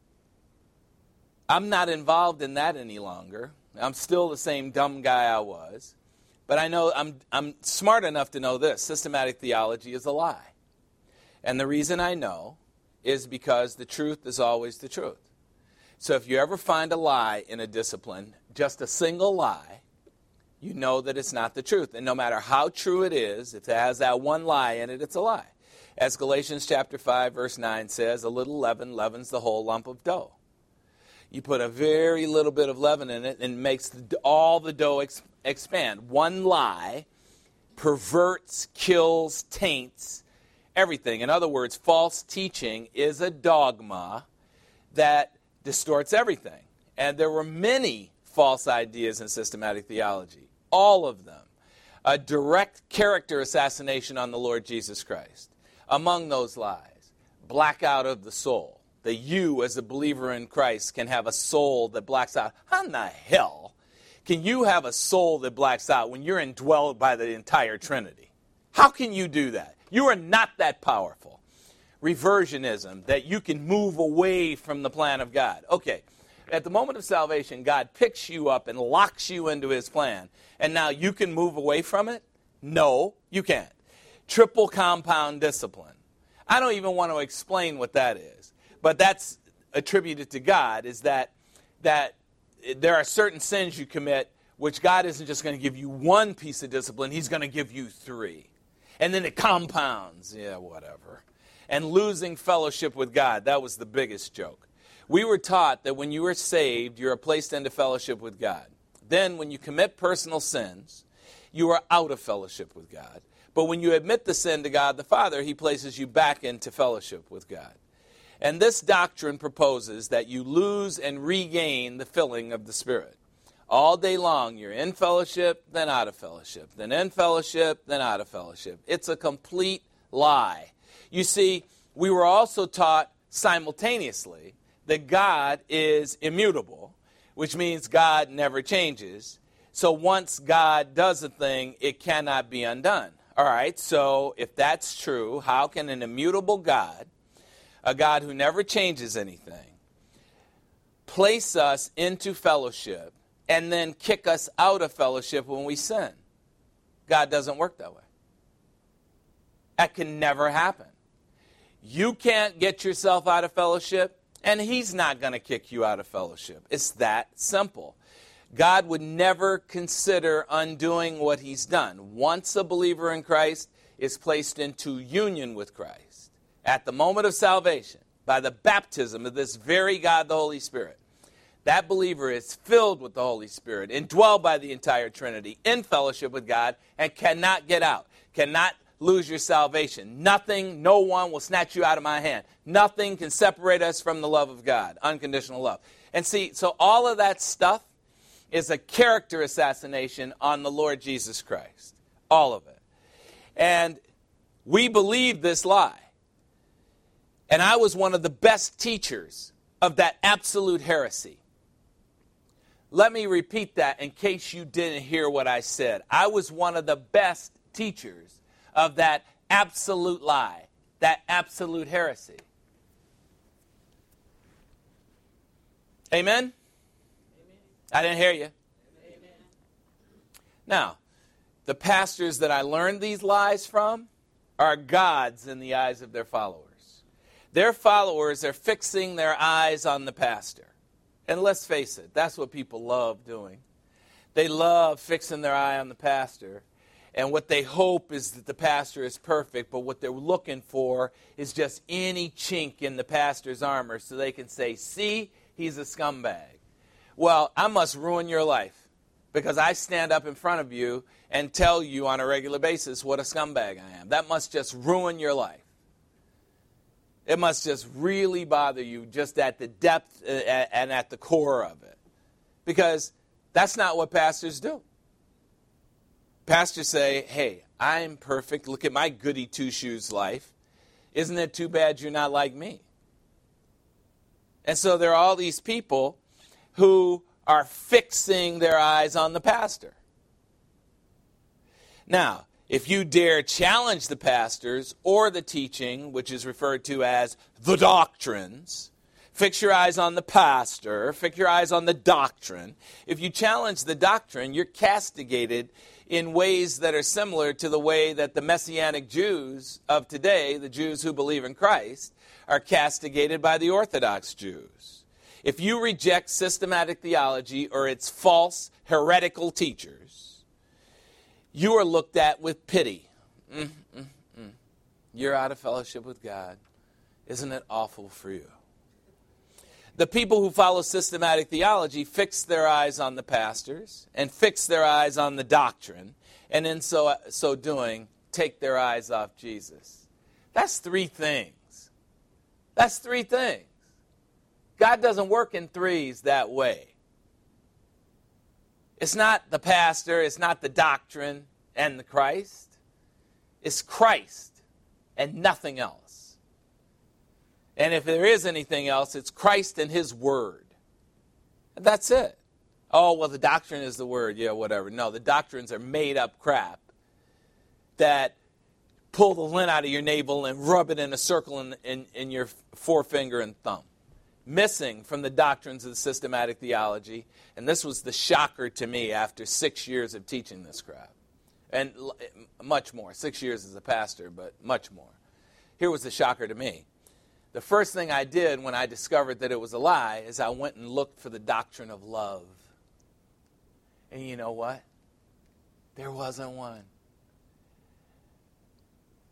Speaker 1: I'm not involved in that any longer. I'm still the same dumb guy I was. But I know I'm I'm smart enough to know this. Systematic theology is a lie. And the reason I know is because the truth is always the truth. So if you ever find a lie in a discipline, just a single lie, you know that it's not the truth. And no matter how true it is, if it has that one lie in it, it's a lie. As Galatians chapter five, verse nine says, a little leaven leavens the whole lump of dough. You put a very little bit of leaven in it and it makes the, all the dough ex- expand. One lie perverts, kills, taints everything. In other words, false teaching is a dogma that distorts everything. And there were many false ideas in systematic theology. All of them. A direct character assassination on the Lord Jesus Christ. Among those lies, blackout of the soul. That you, as a believer in Christ, can have a soul that blacks out. How in the hell can you have a soul that blacks out when you're indwelled by the entire Trinity? How can you do that? You are not that powerful. Reversionism, that you can move away from the plan of God. Okay, at the moment of salvation, God picks you up and locks you into his plan. And now you can move away from it? No, you can't. Triple compound discipline. I don't even want to explain what that is. But that's attributed to God, is that that there are certain sins you commit which God isn't just going to give you one piece of discipline, he's going to give you three. And then it compounds. Yeah, whatever. And losing fellowship with God, that was the biggest joke. We were taught that when you are saved, you are placed into fellowship with God. Then when you commit personal sins, you are out of fellowship with God. But when you admit the sin to God the Father, he places you back into fellowship with God. And this doctrine proposes that you lose and regain the filling of the Spirit. All day long, you're in fellowship, then out of fellowship, then in fellowship, then out of fellowship. It's a complete lie. You see, we were also taught simultaneously that God is immutable, which means God never changes. So once God does a thing, it cannot be undone. All right, so if that's true, how can an immutable God, a God who never changes anything, place us into fellowship and then kick us out of fellowship when we sin? God doesn't work that way. That can never happen. You can't get yourself out of fellowship, and he's not going to kick you out of fellowship. It's that simple. God would never consider undoing what he's done. Once a believer in Christ is placed into union with Christ, at the moment of salvation, by the baptism of this very God, the Holy Spirit, that believer is filled with the Holy Spirit, indwelled by the entire Trinity, in fellowship with God, and cannot get out, cannot lose your salvation. Nothing, no one will snatch you out of my hand. Nothing can separate us from the love of God, unconditional love. And see, so all of that stuff is a character assassination on the Lord Jesus Christ. All of it. And we believe this lie. And I was one of the best teachers of that absolute heresy. Let me repeat that in case you didn't hear what I said. I was one of the best teachers of that absolute lie, that absolute heresy. Amen? Amen. I didn't hear you. Amen. Now, the pastors that I learned these lies from are gods in the eyes of their followers. Their followers are fixing their eyes on the pastor. And let's face it, that's what people love doing. They love fixing their eye on the pastor. And what they hope is that the pastor is perfect, but what they're looking for is just any chink in the pastor's armor so they can say, see, he's a scumbag. Well, I must ruin your life because I stand up in front of you and tell you on a regular basis what a scumbag I am. That must just ruin your life. It must just really bother you just at the depth and at the core of it. Because that's not what pastors do. Pastors say, hey, I'm perfect. Look at my goody two-shoes life. Isn't it too bad you're not like me? And so there are all these people who are fixing their eyes on the pastor. Now, if you dare challenge the pastors or the teaching, which is referred to as the doctrines, fix your eyes on the pastor, fix your eyes on the doctrine. If you challenge the doctrine, you're castigated in ways that are similar to the way that the Messianic Jews of today, the Jews who believe in Christ, are castigated by the Orthodox Jews. If you reject systematic theology or its false, heretical teachers, you are looked at with pity. Mm, mm, mm. You're out of fellowship with God. Isn't it awful for you? The people who follow systematic theology fix their eyes on the pastors and fix their eyes on the doctrine, and in so, so doing, take their eyes off Jesus. That's three things. That's three things. God doesn't work in threes that way. It's not the pastor, it's not the doctrine and the Christ. It's Christ and nothing else. And if there is anything else, it's Christ and his word. And that's it. Oh, well, the doctrine is the word. Yeah, whatever. No, the doctrines are made up crap that pull the lint out of your navel and rub it in a circle in, in, in your forefinger and thumb. Missing from the doctrines of the systematic theology, and this was the shocker to me after six years of teaching this crap, and much more. Six years as a pastor, but much more. Here was the shocker to me. The first thing I did when I discovered that it was a lie is I went and looked for the doctrine of love. And you know what? There wasn't one.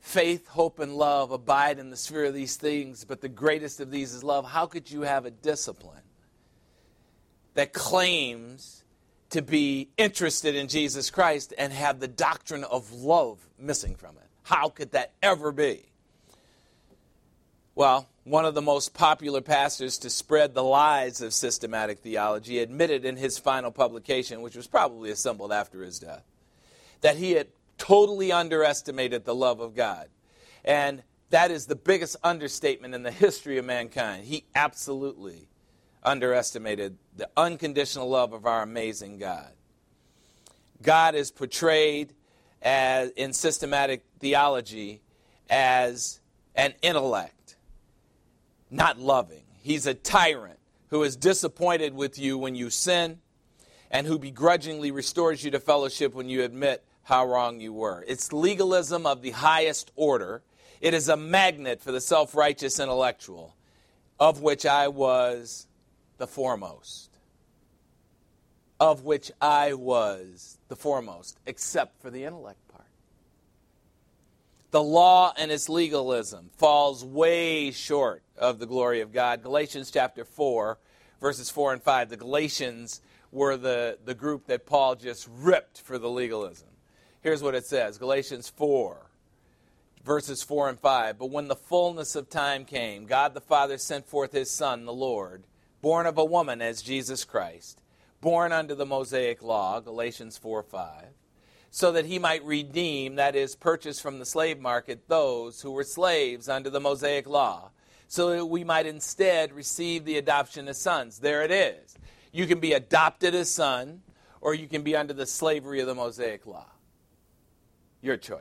Speaker 1: faith, hope, and love abide in the sphere of these things, but the greatest of these is love. How could you have a discipline that claims to be interested in Jesus Christ and have the doctrine of love missing from it? How could that ever be? Well, one of the most popular pastors to spread the lies of systematic theology admitted in his final publication, which was probably assembled after his death, that he had totally underestimated the love of God. And that is the biggest understatement in the history of mankind. He absolutely underestimated the unconditional love of our amazing God. God is portrayed as, in systematic theology as an intellect, not loving. He's a tyrant who is disappointed with you when you sin and who begrudgingly restores you to fellowship when you admit how wrong you were. It's legalism of the highest order. It is a magnet for the self-righteous intellectual, of which I was the foremost. Of which I was the foremost, except for the intellect part. The law and its legalism falls way short of the glory of God. Galatians chapter four, verses four and five. The Galatians were the, the group that Paul just ripped for the legalism. Here's what it says, Galatians four, verses four and five. But when the fullness of time came, God the Father sent forth his Son, the Lord, born of a woman as Jesus Christ, born under the Mosaic law, Galatians four five, so that he might redeem, that is, purchase from the slave market, those who were slaves under the Mosaic law, so that we might instead receive the adoption as sons. There it is. You can be adopted as son, or you can be under the slavery of the Mosaic law. Your choice.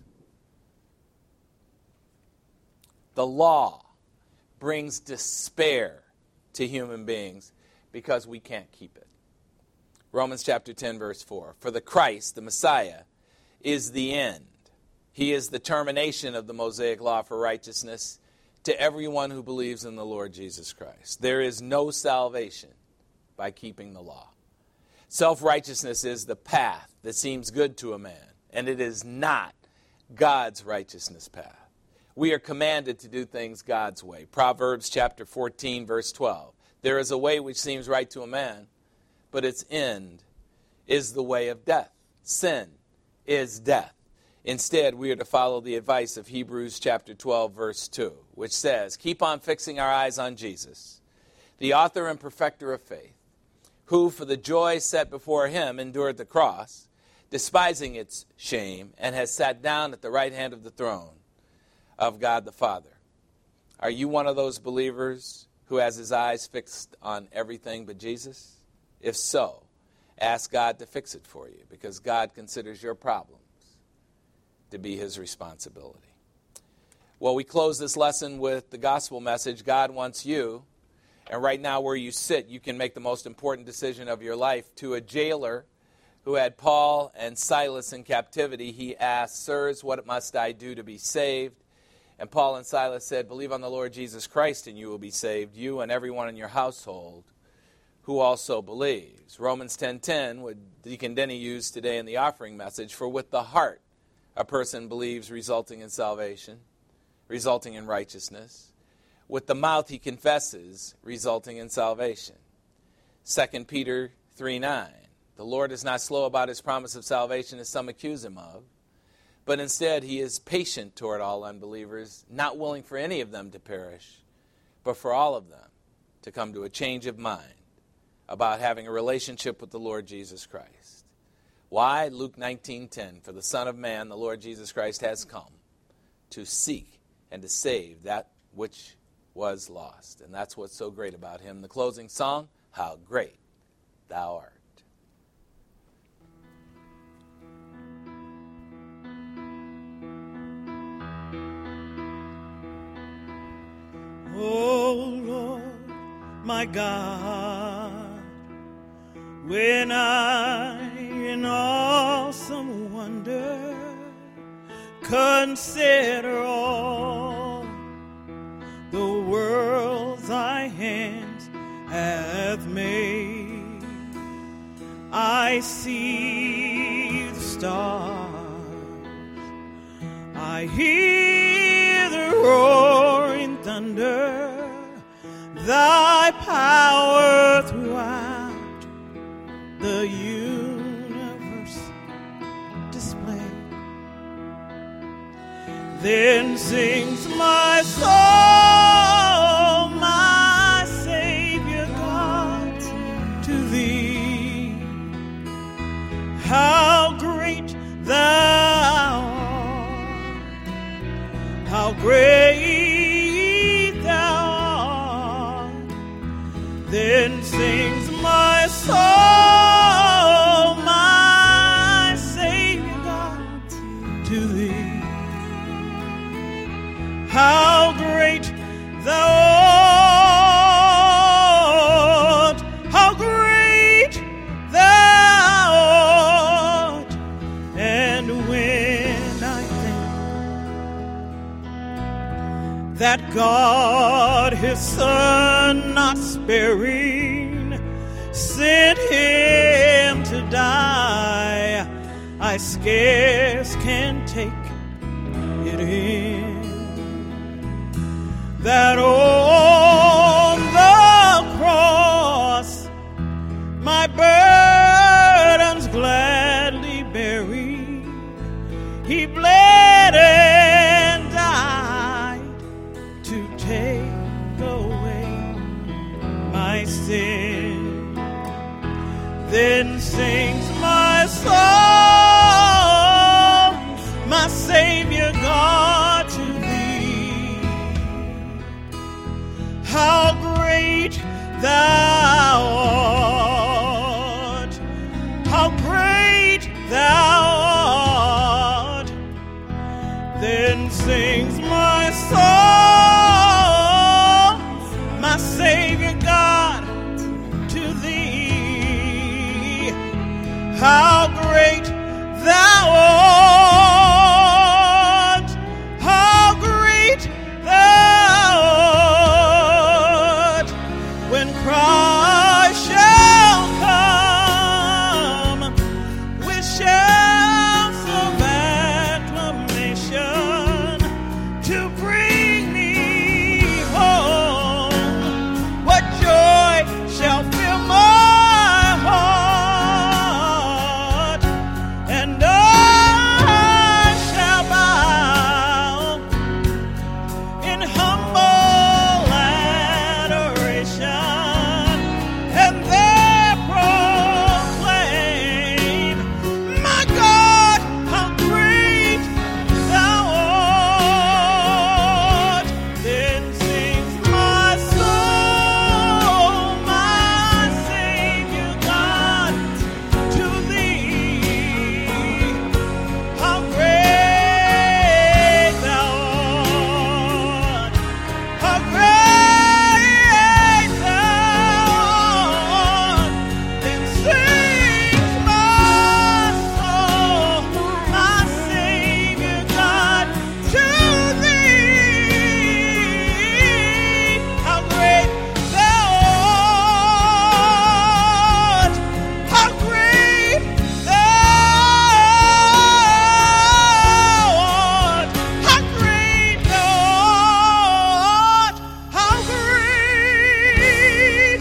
Speaker 1: The law brings despair to human beings because we can't keep it. Romans chapter ten, verse four. For the Christ, the Messiah, is the end. He is the termination of the Mosaic law for righteousness to everyone who believes in the Lord Jesus Christ. There is no salvation by keeping the law. Self-righteousness is the path that seems good to a man, and it is not God's righteousness path. We are commanded to do things God's way. Proverbs chapter fourteen, verse twelve. There is a way which seems right to a man, but its end is the way of death. Sin is death. Instead, we are to follow the advice of Hebrews chapter twelve, verse two, which says, keep on fixing our eyes on Jesus, the author and perfecter of faith, who for the joy set before him endured the cross, despising its shame, and has sat down at the right hand of the throne of God the Father. Are you one of those believers who has his eyes fixed on everything but Jesus? If so, ask God to fix it for you, because God considers your problems to be his responsibility. Well, we close this lesson with the gospel message. God wants you, and right now where you sit, you can make the most important decision of your life. To a jailer who had Paul and Silas in captivity, he asked, sirs, what must I do to be saved? And Paul and Silas said, believe on the Lord Jesus Christ and you will be saved, you and everyone in your household who also believes. Romans ten ten, what Deacon Denny used today in the offering message, for with the heart a person believes, resulting in salvation, resulting in righteousness. With the mouth he confesses, resulting in salvation. Second Peter three nine, the Lord is not slow about his promise of salvation as some accuse him of, but instead he is patient toward all unbelievers, not willing for any of them to perish, but for all of them to come to a change of mind about having a relationship with the Lord Jesus Christ. Why? Luke nineteen ten, for the Son of Man, the Lord Jesus Christ, has come to seek and to save that which was lost. And that's what's so great about him. The closing song, How Great Thou Art.
Speaker 2: Oh Lord, my God, when I in awesome wonder consider all the worlds thy hands have made, I see the stars, I hear the roaring thunder, thy power throughout the universe display. Then sings my soul, my Savior God, to thee. How great thou art, how great thou art. Then sings my soul, my Savior God, to thee. How great thou art, how great thou art. And when I think that God his Son not sparing sent him to die, I scarce can take it in. That on the cross my burdens gladly bearing, he bled and died to take away my sin. Then sings my soul, my Savior God, to thee. How great thou art, how great thou art. Then sings my soul, my Savior God, to thee. How great thou art, how great thou art. When Christ shall come with shouts of acclamation to bring me home, what joy shall fill my heart, and I shall bow in humble adoration, and there proclaim, my God, how great thou art. Then sings my soul, my Savior God, to thee. How great thou art, how great thou art. Then sings my soul, my Savior God, to thee. How great thou art, how great thou art, how great thou art, how great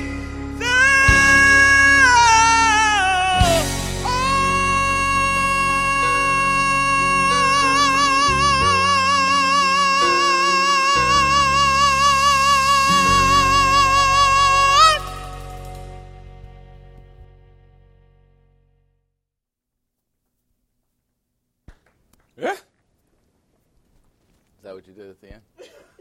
Speaker 2: thou art.
Speaker 1: Yeah. Is that what you did at the end?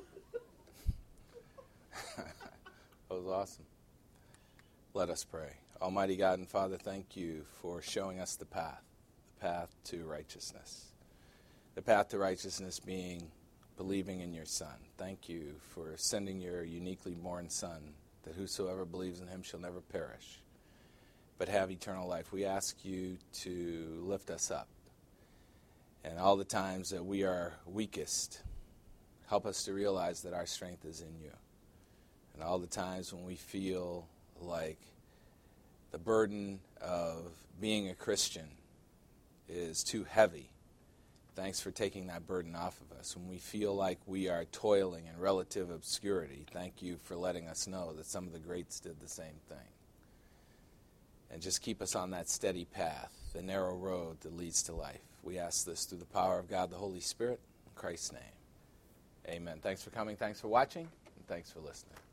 Speaker 1: That was awesome. Let us pray. Almighty God and Father, thank you for showing us the path, the path to righteousness. The path to righteousness being believing in your Son. Thank you for sending your uniquely born Son, that whosoever believes in him shall never perish, but have eternal life. We ask you to lift us up. And all the times that we are weakest, help us to realize that our strength is in you. And all the times when we feel like the burden of being a Christian is too heavy, Thanks for taking that burden off of us. When we feel like we are toiling in relative obscurity, thank you for letting us know that some of the greats did the same thing. And just keep us on that steady path, the narrow road that leads to life. We ask this through the power of God, the Holy Spirit, in Christ's name. Amen. Thanks for coming, thanks for watching, and thanks for listening.